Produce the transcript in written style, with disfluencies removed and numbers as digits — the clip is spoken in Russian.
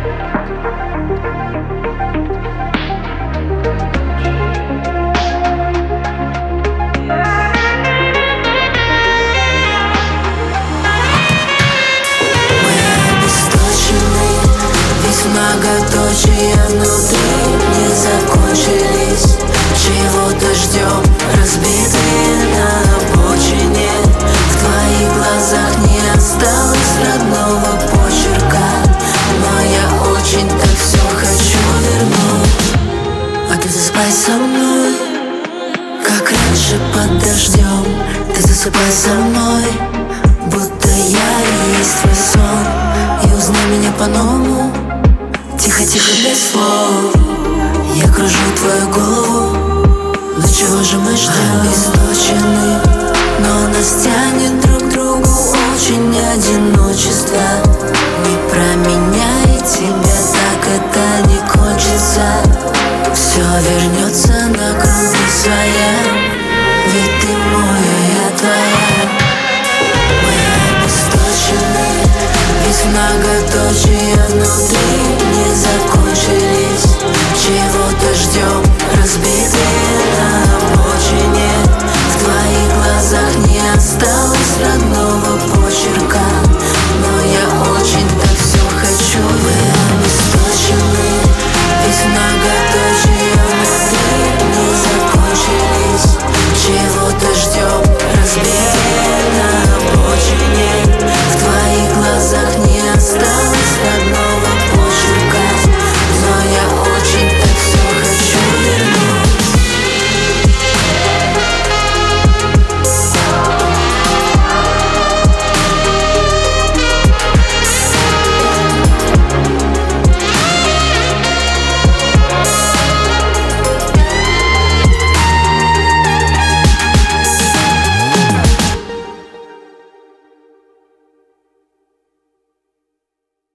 Многоточия внутри не закончились. Чего-то ждем, разбитые на обочине. В твоих глазах не осталось родного почерка, но я очень так все хочу вернуть. А ты засыпай со мной, как раньше под дождем. Ты засыпай со мной, будто я и есть твой сон. И узнай меня по-новому, тихо-тихо, без слов. Я кружу твою голову, но чего же мы ждем? Източены, но нас тянет друг к другу очень одиночество. Не про меня и тебя, так это не кончится. Все вернется на круги своя, ведь ты мой, а я твоя. Мы обесточены, ведь многоточие внутри не закончились.